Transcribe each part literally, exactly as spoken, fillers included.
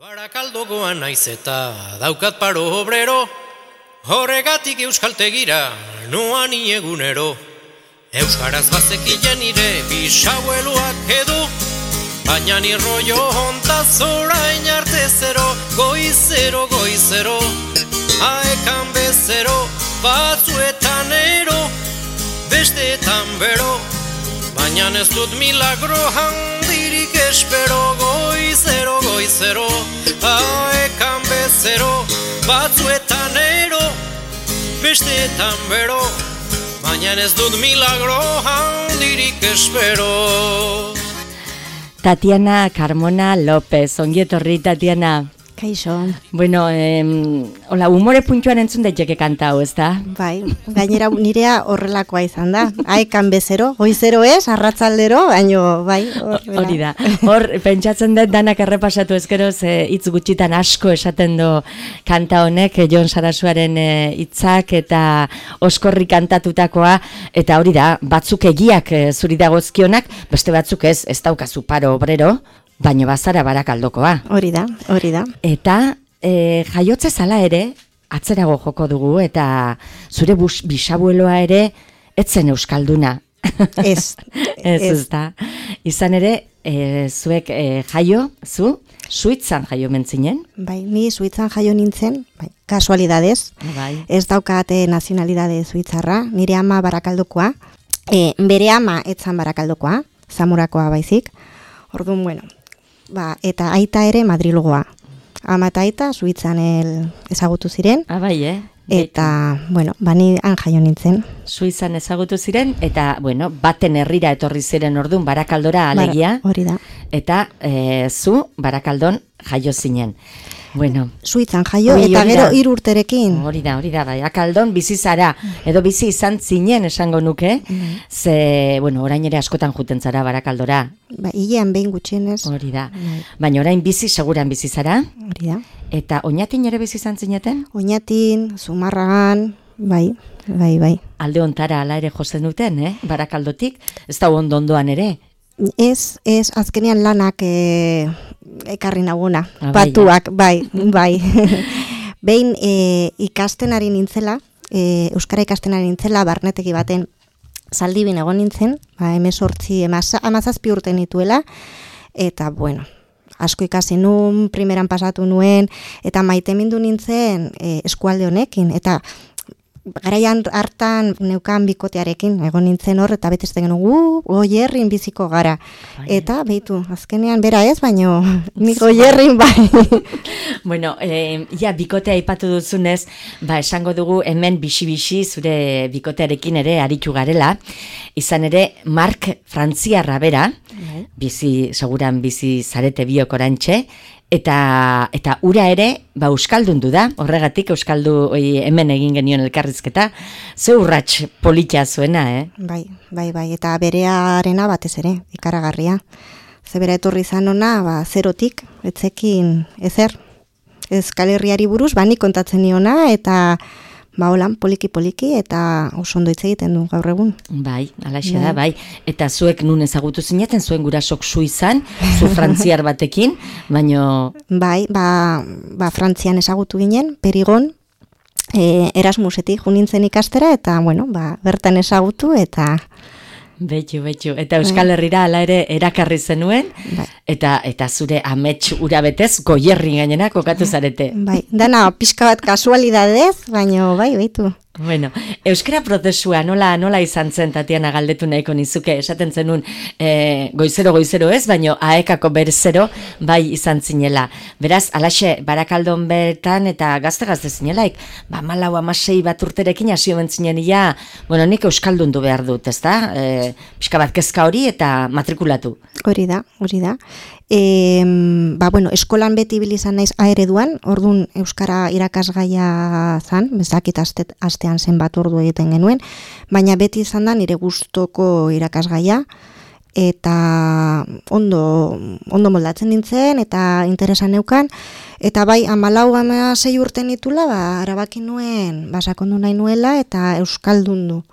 Barakaldokoan naiz eta daukat paro obrero, horregatik euskaltegira noan egunero. Euskaraz bazekien nire bisabueloak edo, baina ni rollo hontaz orain arte zero, goizero, goizero, aekan bezero, batzuetan ero, besteetan bero, baina ez dut milagro handirik espero, goizero, goizero, aekan bezero, batzuetan ero, besteetan bero, baina ez dut milagro handirik espero. Tatiana Carmona López, ongi etorri Tatiana. Kaixo. Bueno, eh, hola, humore puntxuan entzun daiteke kanta hau, ez da? Bai, gainera nirea horrelakoa izan da. Aekan bezero, goizero ez, arratzaldero, baino, bai, horrela. Hori da. Hor, pentsatzen dut danak errepasatu ezkero, ze hitz gutxitan asko esaten du kanta honek, Jon Sarasuaren hitzak eta oskorri kantatutakoa, eta hori da, batzuk egiak zuri dagozkionak, beste batzuk ez, ez daukazu paro obrero, baina bazara Barakaldokoa. Hori da, hori da. Eta e, jaiotze zala ere, atzerago joko dugu, eta zure bus, bisabueloa ere, etzen euskalduna. Ez. ez, ez da. Izan ere, e, zuek e, jaio, zu, Suitzan jaio mentzinen? Bai, ni Suitzan jaio nintzen, bai, kasualidadez. Bai. Ez daukate nazionalidade suitzarra, nire ama Barakaldokoa, e, bere ama etzan Barakaldokoa, Zamurakoa baizik. Orduan, bueno, ba, eta aita ere Madrilgoa. Ama eta aita Suitzan el ezagutu ziren. Ah, bai, eh? Eta, bueno, bani han jaio nintzen. Suitzan ezagutu ziren, eta, bueno, baten herrira etorri ziren orduan Barakaldora alegia. Bara, hori da. Eta e, zu Barakaldon jaio zinen. Bueno, Suitzan jaio, hori, eta hori gero da. hiru urterekin. Hori da, hori da, Barakaldon bizi zara, edo bizi izan zinen esango nuke, Mm. ze, bueno, orain ere askotan juten zara Barakaldora. Ba, hilean behin gutxienez. Hori da. Bai. Baina orain bizi seguran bizi zara, Hori da. eta Oñatin ere bizi izan zineten? Oñatin, Zumarragan, bai, bai, bai. Alde ontara ala ere jozen duten, eh? Barakaldotik, ez da ondo ondoan ere. Ez, ez, azkenean lanak e, ekarri naguna, Ah, bai, batuak, bai, bai. Behin e, ikasten ari nintzela, e, Euskara ikasten ari nintzela, barnetegi baten Zaldibin egon nintzen, ba, emezortzi, amazazpi urte nituela, eta, bueno, asko ikasi nun, primeran pasatu nuen, eta maitemindu nintzen e, eskualde honekin, eta garaian hartan neukan bikotearekin, egon nintzen hor, eta betez degen, gu, goierrin biziko gara. Bai. Eta, behitu, azkenean bera ez, baino, ni goierrin bai. Bueno, eh, ja, bikotea aipatu duzunez, ba, esango dugu hemen bixi-bixi zure bikotearekin ere aritu garela. Izan ere, Mark Frantziarra bera, Bai. bizi, seguran bizi zarete biok orantxe, eta, eta ura ere, ba, euskaldundu da, horregatik euskaldu oi, hemen egin genion elkarrizketa, ze urrats politia zuena, eh? Bai, bai, bai, eta berearena batez ere, ikaragarria. Ze bera etorri izan ona, ba, zerotik, etzekin ezer. Euskal Herriari buruz, bani kontatzen niona, eta ba, holan, poliki-poliki, eta oso ondo hitz egiten du gaur egun. Bai, alaxe da, bai. Eta zuek nun ezagutu zineten, zuen gurasok Suizan, zu frantziar batekin, baino... Bai, ba, ba Frantzian ezagutu ginen, Perigon, e, Erasmusetik junintzen ikastera, eta, bueno, ba, bertan ezagutu, eta... Betxu, betxu. Eta Euskal Herrira hala ere erakarri zenuen, Bai. eta eta zure amets ura betez goierri gainera kokatu zarete. Bai, dana pixka bat kasualidadez, baino, bai, baitu. Bueno, euskara prozesua nola nola izan zen, Tatiana, galdetu nahiko nizuke, esaten zenun e, goizero goizero ez, baino aekako berzero bai izan zinela. Beraz, alaxe Barakaldon bertan eta gazte-gazte zinelaik, ba malau amasei bat urterekin hasi omen zinen ia, bueno, nik euskaldundu behar dut, ezta? E, pixka bat kezka hori eta matrikulatu. Hori da, hori da. E, ba, bueno, eskolan beti ibili izan naiz A ereduan, ordun euskara irakasgaia zan, bezakit aste, astean zenbat ordu egiten genuen, baina beti izan da nire gustoko irakasgaia, eta ondo, ondo moldatzen nintzen, eta interesan neukan, eta bai, hamalau hamasei urte nitula, ba, arabaki nuen, ba, sakondu nahi nuela, eta euskaldundu.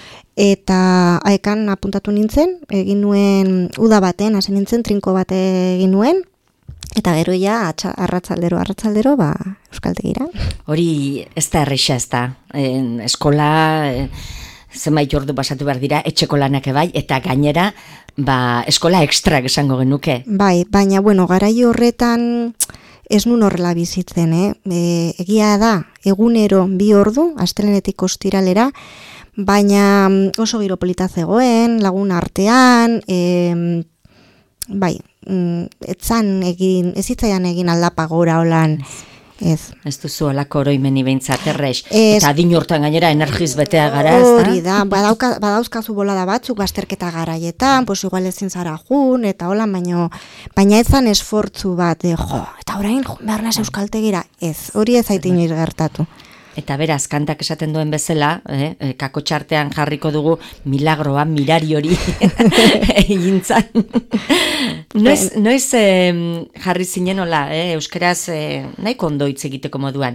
Eta aekan apuntatu nintzen, egin nuen uda baten, hasi nintzen, trinko bate egin nuen, Eta gero ja, arratzaldero, arratzaldero, ba, euskaltegira. Hori ez da erreixa ez da. En, eskola, e, zenbait ordu pasatu behar dira, etxeko lanak ebai, eta gainera, ba, eskola ekstrak esango genuke. Bai, baina, bueno, garai horretan ez nun horrela bizitzen, eh? E, egia da, egunero bi ordu, astelenetik ostiralera, baina oso giro polita zegoen, lagun artean, e, bai, etzan egin, ez zitzaian egin aldapa gora holan, ez. Ez duzu olako oroimeni behintzat errex, eta adin hortan gainera energiz betea gara, ez da? Hori da, badauka, badauzkazu bolada batzuk, bazterketa garaietan, pues igual ezin zara jun, eta holan, baino, baina etzan esfortzu bat, de, jo, eta orain, behar naz euskaltegira, ez, hori ez zait inoiz gertatu. Eta beraz, kantak esaten duen bezala, eh, kako txartean jarriko dugu milagroa, mirari hori egintzan. noiz noiz eh, jarri zinen hola, eh, euskeraz eh, nahiko ondo hitz egiteko moduan?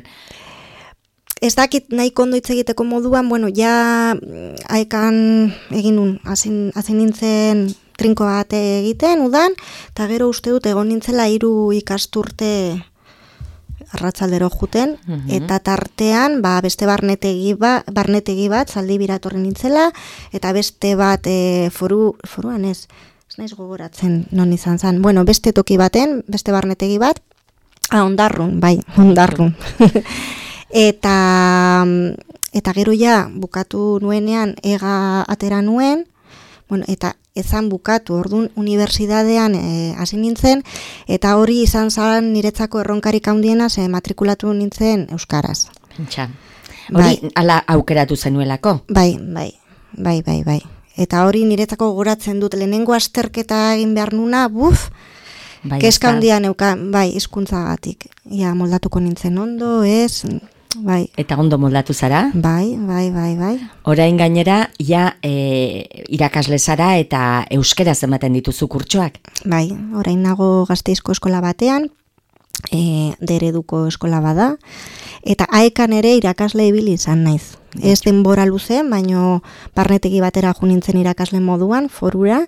Ez dakit nahiko ondo hitz egiteko moduan, bueno, ja haekan egin nun, hazin nintzen trinko bat egiten, udan, eta gero uste dut egon nintzela hiru ikasturte arratzaldero juten, uh-huh. eta tartean, ba, beste barnetegi, ba, barnetegi bat, zaldi biratorri nintzela, eta beste bat e, foru, foruan ez, ez naiz gogoratzen non izan zen, bueno, beste toki baten, beste barnetegi bat, ah, ondarrun, bai, ondarrun. eta, eta gero ja, bukatu nuenean, ega atera nuen, bueno, eta ezan bukatu, orduan unibertsitatean hasi e, nintzen, eta hori izan zan niretzako erronkarik handiena, ze matrikulatu nintzen euskaraz. Pentsa. Hori bai, ala aukeratu zenuelako? Bai, bai, bai, bai, bai. Eta hori niretzako goratzen dut, lehenengo azterketa egin behar nuna, buf, bai, keska handia neuka, bai, hizkuntzagatik. Ja, moldatuko nintzen ondo, ez... Bai. Eta ondo moldatu zara? Bai, bai, bai, bai. Orain gainera, ja e, irakasle zara eta euskeraz ematen dituzu kurtsoak? Bai, orain nago Gasteizko eskola batean, e, dereduko eskola bada, eta aekan ere irakasle ibili izan naiz. Ez denbora luzen, baino barnetegi batera jo nintzen irakasle moduan, forura,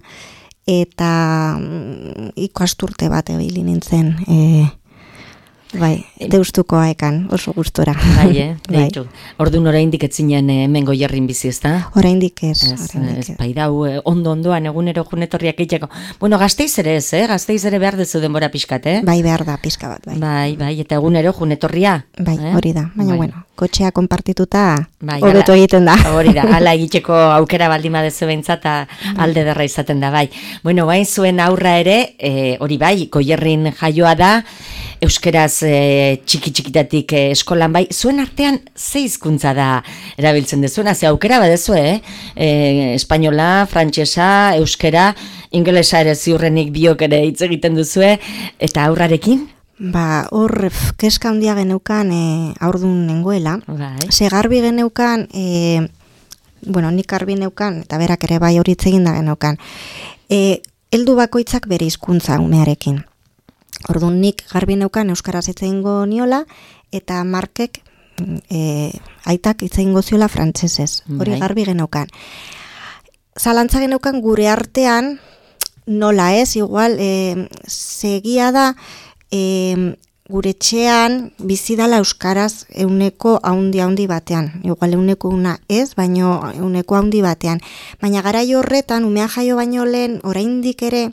eta mm, ikasturte bat ibili nintzen, e, bai, deustuko aekan, oso gustora. Bai, eh, deitu. Orduan oraindik ez zinen hemen Goierrin bizi, ezta? Oraindik ez. Ez, bai dau, ondo-ondoan egunero junetorriak egiteko. Bueno, Gasteiz ere ez, eh? Gasteiz ere behar dezu denbora pixkat, eh? Bai, behar da, pixka bat, bai. Bai, bai, eta egunero junetorria. Bai, eh? hori da, baina bai. bueno, kotxea konpartituta bai, hobeto egiten da. Hori da, ala egiteko aukera baldin badezu behintzat, alde derra izaten da, bai. Bueno, bain zuen aurra ere, e, hori bai, Goierrin jaioa da, euskeraz e, txiki-txikitatik e, eskolan bai, zuen artean ze hizkuntza da erabiltzen dezuena, ze aukera badezu, eh? E, espainola, frantsesa, euskera, ingelesa ere ziurrenik biok ere hitz egiten duzue, eta aurrarekin? Ba, hor, keska handia geneukan e, aurdun nengoela, bai. Ze garbi geneukan, e, bueno, nik garbi neukan, eta berak ere bai hori hitz egin da geneukan, e, heldu bakoitzak bere hizkuntza umearekin. Orduan nik garbi neukan euskaraz hitz egingo niola, eta Markek e, aitak hitz egingo ziola frantsesez. Hori bai. Garbi geneukan. Zalantza geneukan gure artean, nola ez, igual, e, segia da, e, gure etxean bizidala euskaraz euneko haundi haundi batean. Igual euneko una ez, baino euneko haundi batean. Baina garai horretan, umea jaio baino lehen, oraindik ere,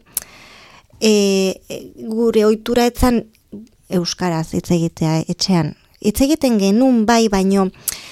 E, gure ohitura etzan euskaraz hitz egitea etxean. Hitz egiten genuen bai, baino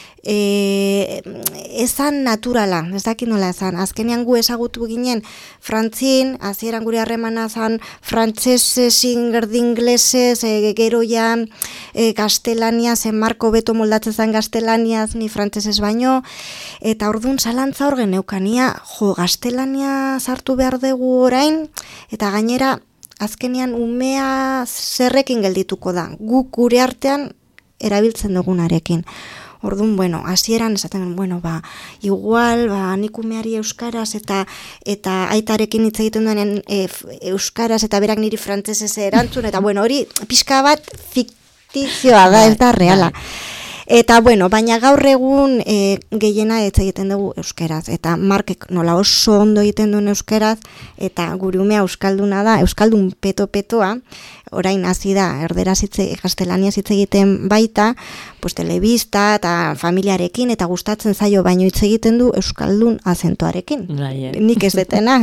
e, ezan naturala, ez dakit nola ezan. Azkenean gu ezagutu ginen frantzin, hasieran gure harremana zan frantsesezin gerdi inglesez, e, gero ja e, gaztelania, zen Marko beto moldatzen zen gaztelaniaz, ni frantsesez baino, eta orduan zalantza hor geneukania, jo, gaztelania sartu behar dugu orain, eta gainera, azkenean umea zerrekin geldituko da, guk gure artean erabiltzen dugunarekin. Orduan, bueno, hasieran esaten, bueno, ba, igual, ba, nik umeari euskaraz eta eta aitarekin hitz egiten duen e, euskaraz eta berak niri frantsesez erantzun, eta bueno, hori pixka bat fiktizioa da, ez da reala. Eta, bueno, baina gaur egun e, gehiena ez egiten dugu euskeraz, eta Markek nola oso ondo egiten duen euskeraz, eta gure umea euskalduna da, euskaldun peto-petoa, orain hasi da, erderaz hitze, gaztelaniaz hitz egiten baita, pues, telebista eta familiarekin, eta gustatzen zaio, baino hitz egiten du euskaldun azentuarekin. Bai, eh. Nik ez detena.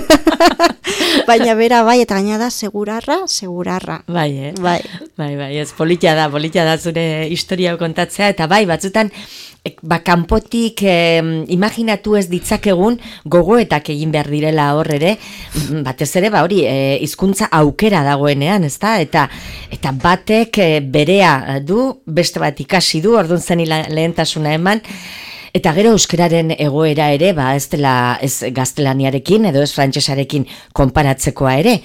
Baina bera bai, eta gaina da segurarra, segurarra. Bai, eh? Bai. Bai, bai, ez politia da, politia da zure historia kontatzea, eta bai, batzutan, ek, ba, kanpotik eh, imaginatu ez ditzakegun gogoetak egin behar direla hor ere, batez ere, ba, hori, eh, hizkuntza aukera dagoenean, ezta? Eta, eta batek eh, berea du, beste bat ikasi du, orduan zen lehentasuna eman, eta gero euskararen egoera ere, ba, ez dela ez gaztelaniarekin edo ez frantsesarekin konparatzekoa ere.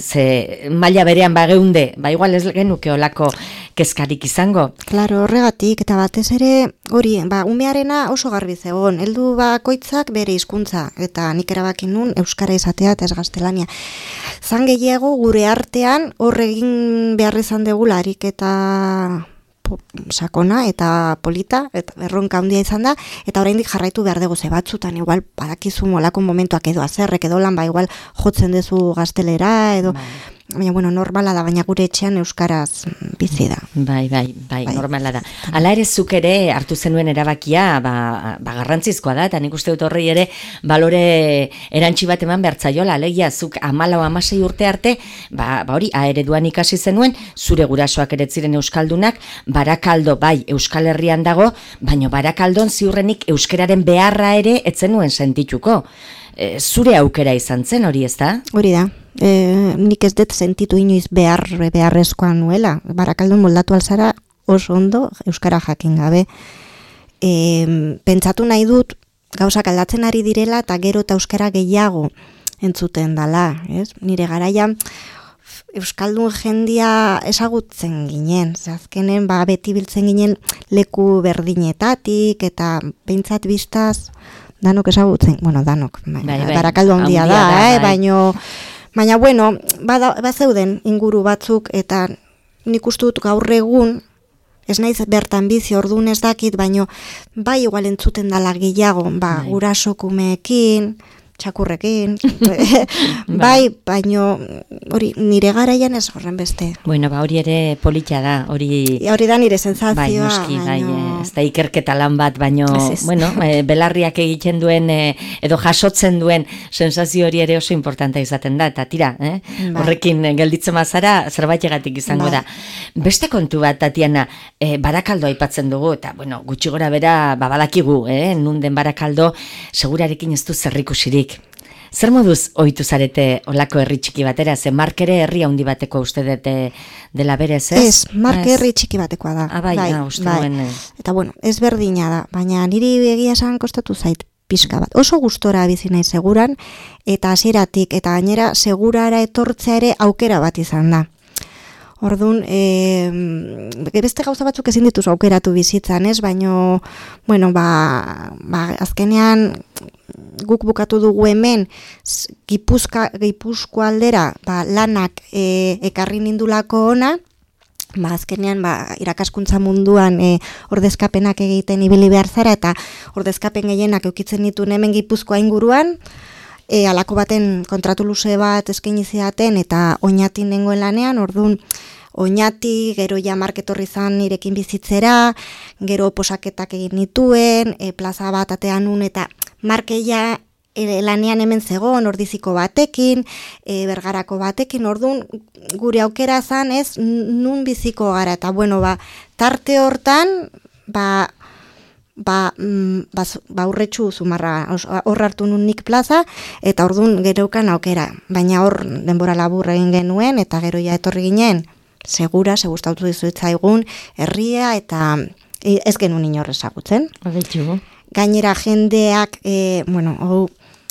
Ze maila berean ba geunde, ba igual ez genuke olako kezkarik izango. Claro, horregatik, eta batez ere, hori, ba, umearena oso garbi zegoen, heldu bakoitzak bere hizkuntza, eta nik erabakin nun euskara izatea eta ez gaztelania. Zan gehiago gure artean hor egin behar izan degula ariketa sakona eta polita, eta erronka handia izan da, eta oraindik jarraitu behar dugu ze batzutan, igual badakizu molako momentuak edo azerrek edo lan, ba igual jotzen dezu gaztelera, edo, baina, bueno, normala da, baina gure etxean euskaraz bizi da. Bai, bai, bai, bai, normala da. Hala ere zuk ere hartu zenuen erabakia, ba, ba garrantzizkoa da, eta nik uste dut horri ere balore erantsi bat eman bertzaiola, alegia, zuk amalau amasei urte arte, ba, ba hori, aereduan ikasi zenuen, zure gurasoak ere ziren euskaldunak, Barakaldo, bai, Euskal Herrian dago, baina Barakaldon ziurrenik euskararen beharra ere etzenuen sentituko. E, zure aukera izan zen hori, ez da? Hori da. E, nik ez dut sentitu inoiz behar, beharrezkoa nuela. Barakaldon moldatu alzara oso ondo euskara jakin gabe. E, pentsatu nahi dut gauzak aldatzen ari direla eta gero eta euskara gehiago entzuten dala. Ez? Nire garaia euskaldun jendia ezagutzen ginen. Azkenen ba, beti biltzen ginen leku berdinetatik eta behintzat biztaz danok ezagutzen, bueno, danok, bai, bai, Barakaldo handia da, da, eh, baino, baina, bueno, bada, bazeuden inguru batzuk, eta nik uste dut gaur egun, ez naiz bertan bizi orduan ez dakit, baino, bai igual entzuten dala gehiago, ba, gurasokumeekin, txakurrekin, bai, baino, hori, nire garaian ez horren beste. Bueno, ba, hori ere polita da, hori... Hori da nire sensazioa. Bai, noski, bai, ez da ikerketa lan bat, baino, bueno, e, belarriak egiten duen, e, edo jasotzen duen sensazio hori ere oso importantea izaten da, eta tira, eh? Bai. Horrekin gelditzen mazara, zerbait egatik izango bai. Da. Beste kontu bat, Tatiana, e, Barakaldo aipatzen dugu, eta, bueno, gutxi gora bera, babalakigu, eh? Nun den Barakaldo, segurarekin ez du zerrikusirik. Zer moduz ohitu zarete olako herri txiki batera? Ze Mark ere herri handi bateko uste dute dela berez, ez? Ez, Mark herri txiki batekoa da. Ah, bai, bai, ah, uste bai. Duen, eta bueno, ez berdina da, baina niri egia esan kostatu zait pixka bat. Oso gustora bizi nahi seguran, eta hasieratik eta gainera segurara etortzea ere aukera bat izan da. Orduan, e, beste gauza batzuk ezin dituzu aukeratu bizitzan, ez? Baino, bueno, ba, ba, azkenean guk bukatu dugu hemen Gipuzka, Gipuzko aldera ba, lanak e, ekarri nindulako ona, ba, azkenean ba, irakaskuntza munduan e, ordezkapenak egiten ibili behar zara, eta ordezkapen gehienak eukitzen dituen hemen Gipuzkoa inguruan, E, alako baten kontratu luze bat eskaini zidaten eta Oñatin nengoen lanean, orduan Oñati, gero ja Mark etorri zan nirekin bizitzera, gero posaketak egin nituen, e, plaza bat atean nun, eta Mark ja e, lanean hemen zegoen, ordiziko batekin, e, bergarako batekin, orduan gure aukera zan ez nun biziko gara, eta bueno, ba, tarte hortan, ba, ba, mm, ba, ba urretxu zumarra, hor hartu nun nik plaza, eta orduan gereukan aukera, baina hor denbora labur egin genuen, eta gero ja etorri ginen, segura, se gustatu dizuetzaigun, herria, eta ez genuen inorrez agutzen. Abetxu. Gainera jendeak, e, bueno, hau,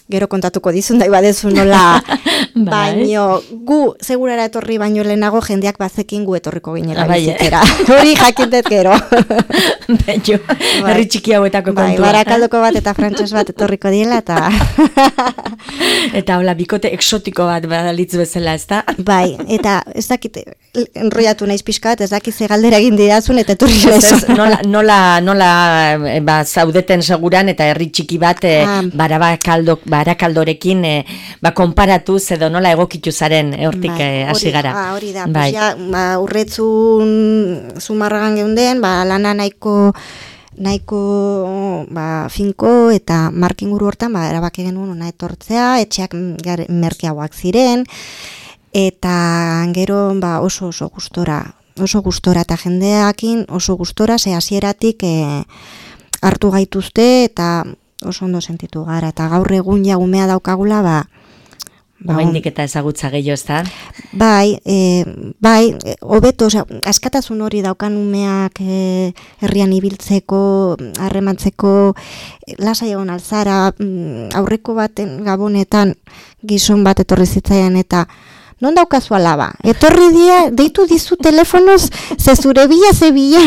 gero kontatuko dizun dai badezu nola, baino gu segurara etorri baino lehenago jendeak bazekin gu etorriko ginela bizitzera. Hori jakintet gero. Baino, herri txiki hauetako kontua. Bai, Barakaldoko bat eta frantses bat etorriko diela, eta... Eta hola, bikote exotiko bat badalitz bezala, ez da? Bai, eta ez dakit, enroiatu naiz pixka bat, ez dakit ze galdera egin didazun, eta etorri lezo. Nola, nola, nola ba, zaudeten seguran, eta herri txiki bat e, ah. barakaldo, barakaldorekin e, ba, konparatuz edo nola egokitu zaren hortik hasi bai, gara. Ah, hori da, bai. Pues ja, ba, urretzun zumarragan geunden, ba, lana nahiko nahiko ba, finko eta markinguru hortan ba, erabaki genuen ona etortzea, etxeak merkeagoak ziren, eta gero ba, oso oso gustora, oso gustora eta jendeakin oso gustora, ze hasieratik e, hartu gaituzte eta oso ondo sentitu gara, eta gaur egun ja umea daukagula, ba, Ba, Oindik eta ezagutza gehiago, ez da? Bai, e, bai, hobeto, osea, askatasun hori daukan umeak e, herrian ibiltzeko, harremantzeko, lasai egon alzara, aurreko baten gabonetan gizon bat etorri zitzaian eta non daukazu alaba? Etorri dia, deitu dizu telefonoz, ze zure bila, ze bila.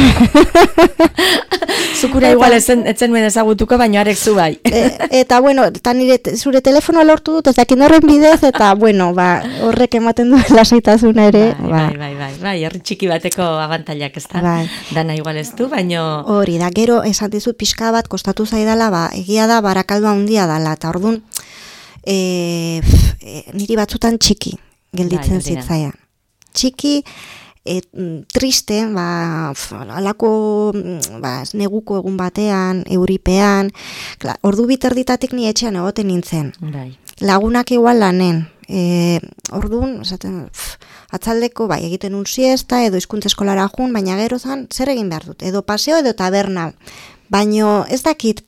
Zukura igual etzen, etzen nuen ezagutuko, baina arek zu bai. E, eta bueno, eta nire zure telefonoa lortu dut, ez dakin horren bidez, eta bueno, ba, horrek ematen duen lasaitasuna ere. Bai, ba. bai, bai, bai, bai, herri txiki bateko abantailak, ez da? Bai. Dana igual ez du, baino... Hori da, gero esan dizut pixka bat kostatu zaidala, ba, egia da Barakaldo handia dala, eta orduan e, e, niri batzutan txiki gelditzen bai, zitzaian. Txiki, et, triste, ba, alako ba, neguko egun batean, euripean, klar, ordu biterditatik ni etxean egoten nintzen. Bai. Lagunak igual lanen. E, orduan, esaten, pf, atzaldeko, bai, egiten un siesta, edo hizkuntza eskolara jun, baina gero zan, zer egin behar dut? Edo paseo, edo taberna. Baino, ez dakit,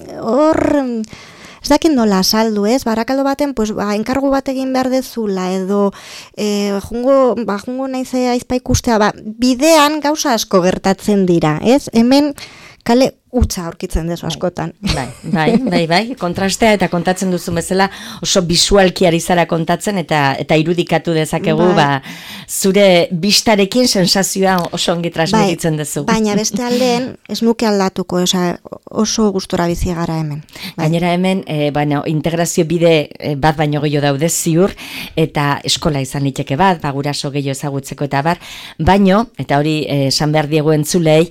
hor... Ez dakit nola saldu, ez? Barakaldo baten, pues, ba, enkargu bat egin behar dezula, edo e, jungo, ba, jungo naize aizpa ikustea, ba, bidean gauza asko gertatzen dira, ez? Hemen kale utza aurkitzen dezu askotan. Bai, bai, bai, bai, kontrastea eta kontatzen duzu bezala oso bisualki ari zara kontatzen eta eta irudikatu dezakegu, bai. Ba, zure bistarekin sensazioa oso ongi transmititzen dezu. Bai, baina beste aldeen ez nuke aldatuko, oza, oso gustora bizi gara hemen. Bai. Gainera hemen, e, bueno, integrazio bide e, bat baino gehiago daude ziur, eta eskola izan liteke bat, ba, guraso gehiago ezagutzeko eta bar, baino, eta hori esan behar diegu entzulei,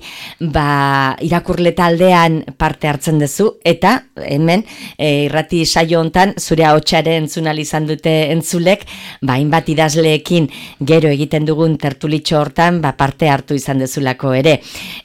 ba, irakurleta aldean parte hartzen duzu, eta hemen e, irrati saio hontan zure ahotsaren entzun izan dute entzulek, ba, hainbat idazleekin gero egiten dugun tertulitxo hortan ba, parte hartu izan dezulako ere.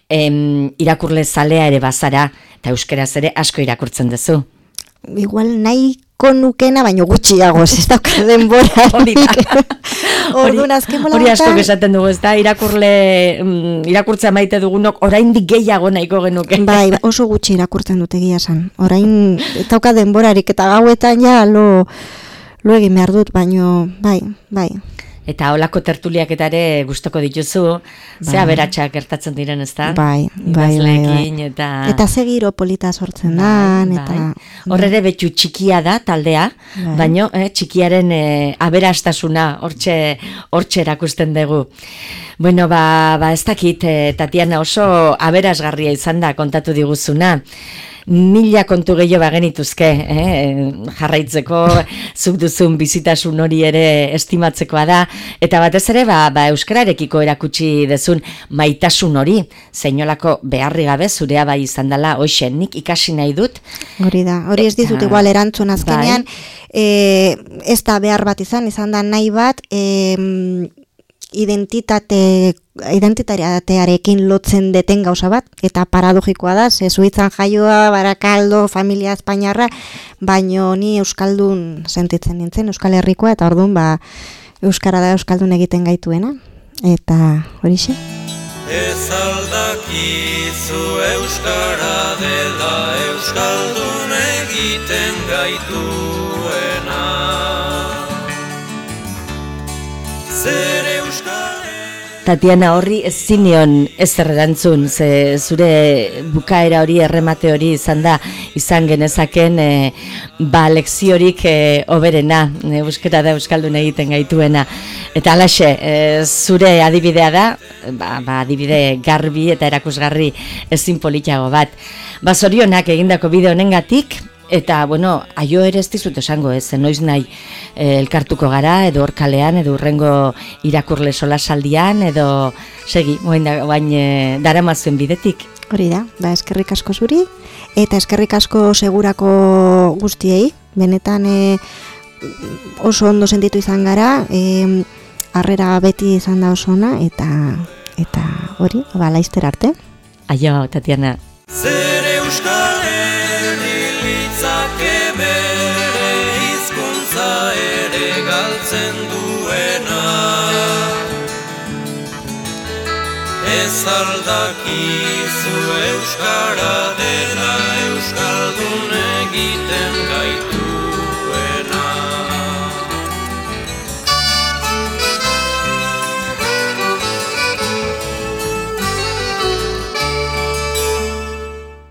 Em, irakurle zalea ere bazara, eta euskeraz ere asko irakurtzen duzu. Igual nahiko nukena, baino gutxiago, ez dauka denbora. Hori da. Orduan azken bola hori asko esaten dugu, ez da, irakurle, mm, irakurtzea maite dugunok, oraindik gehiago nahiko genuke. Bai, oso gutxi irakurtzen dute egia esan. Orain, dauka denborarik eta gauetan ja lo, lo egin behar dut, baino, bai, bai. Eta holako tertuliak eta ere gustoko dituzu, bai. Ze aberatsak gertatzen diren, ez da? Bai, bai, bai, bai. Eta... eta ze giro polita sortzen bai, dan, eta... Bai. Horre betu txikia da, taldea, bai. Baino, eh, txikiaren eh, aberastasuna, hortxe, hortxe erakusten dugu. Bueno, ba, ba ez dakit, eh, Tatiana oso aberasgarria izan da, kontatu diguzuna. Mila kontu gehiago bagenituzke, eh? Jarraitzeko, zuk duzun bizitasun hori ere estimatzekoa da, eta batez ere ba, ba, euskararekiko erakutsi dezun maitasun hori, zeinolako beharri gabe zurea bai izan dela, hoxe, nik ikasi nahi dut. Hori da, hori ez dizut igual erantzun azkenean, bai. e, ez da behar bat izan, izan da nahi bat, e, identitate identitatearekin lotzen deten gauza bat, eta paradogikoa da, ze Suitzan jaioa, Barakaldo, familia espainiarra, baino ni euskaldun sentitzen nintzen, Euskal Herrikoa, eta orduan ba, euskara da euskaldun egiten gaituena, eta horixe. Ez aldakizu euskara dela euskaldun egiten gaituena. Zer euskal Tatiana, horri ez zinion ezer erantzun, ze zure bukaera hori, erremate hori izan da, izan genezaken e, ba lekziorik e, oberena, e, euskara da euskaldun egiten gaituena. Eta alaxe, e, zure adibidea da, ba, ba adibide garbi eta erakusgarri ezin politago bat. Ba zorionak egindako bideo honengatik. Eta, bueno, aio ere ez dizut esango ez, noiz nahi e, elkartuko gara, edo orkalean, edo urrengo irakurle solasaldian, edo segi, moin da, bain e, daramazuen bidetik. Hori da, ba, eskerrik asko zuri, eta eskerrik asko segurako guztiei, benetan e, oso ondo sentitu izan gara, e, harrera beti izan da oso ona, eta, eta hori, ba, laizter arte. Aio, Tatiana. Zer euskal litzake bere hizkuntza ere galtzen duena, ez aldakizu euskara dela euskaldun egiten